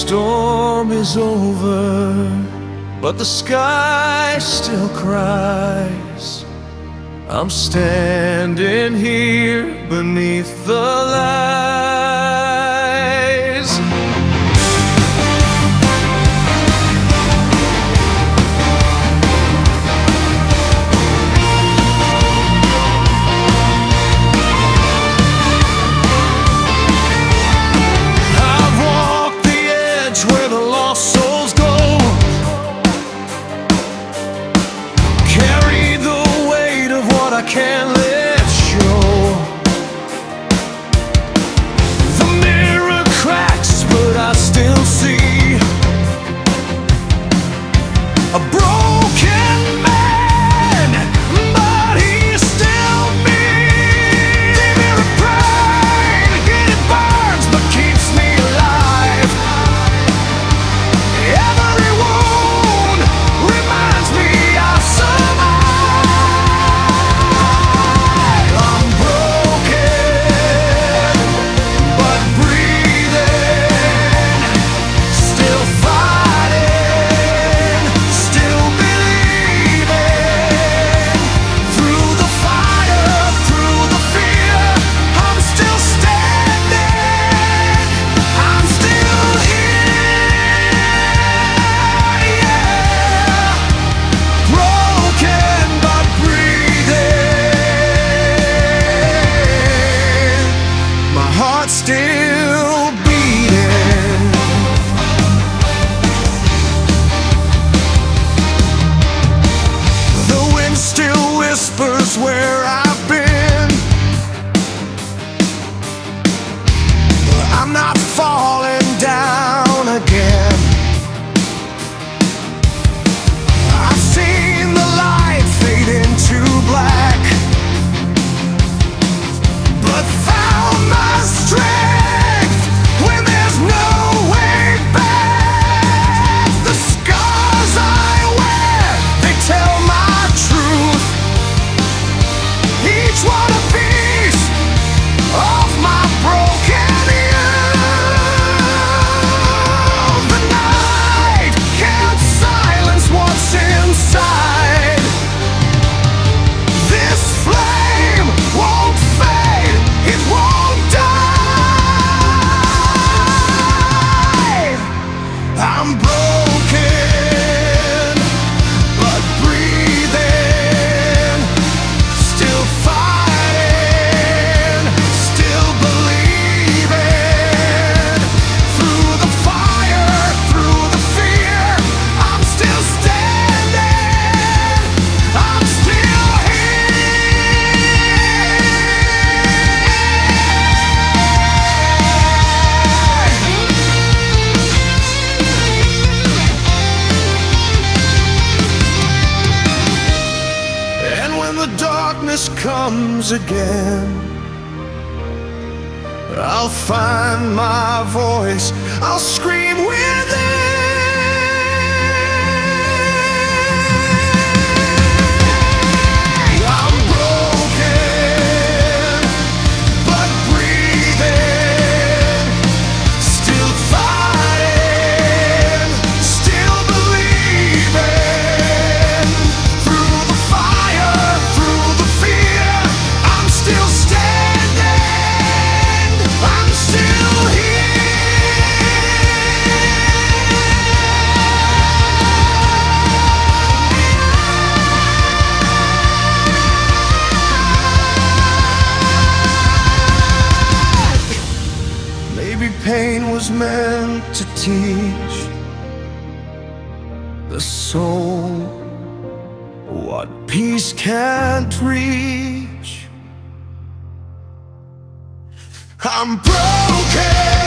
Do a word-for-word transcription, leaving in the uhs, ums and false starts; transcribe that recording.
storm is over, but the sky still cries. I'm standing here beneath the lies. I've walked the edge where the lost souls go, carry the weight of what I can't let show. The mirror cracks, but I still see a broken man, but he's still me. The mirror pain, it burns but keeps me alive. Every wound reminds me I survive. I'm broken, but breathing, still fighting, still believing. Through the fire, through the fear, I'm still standing. I'm still here, yeah. Broken but breathing, my heart's still beating. The wind still whispers where I've been. I'm not falling down again. I've seen the light fade into black, but found my strength when there's no way back. The scars I wear, they tell my truth, each one a piece of my broken youth. The night can't silence what's inside. This flame won't fade, it won't die. I'm broken, but breathing, still fighting, still believing. Through the fire, through the fear, I'm still standing. I'm still here. And when the darkness comes again, I'll find my voice, I'll scream within. I'm broken, but breathing, still fighting, still believing. Through the fire, through the fear, I'm still standing. I'm still here. Maybe pain was meant to teach the soul what peace can't reach. I'm broken.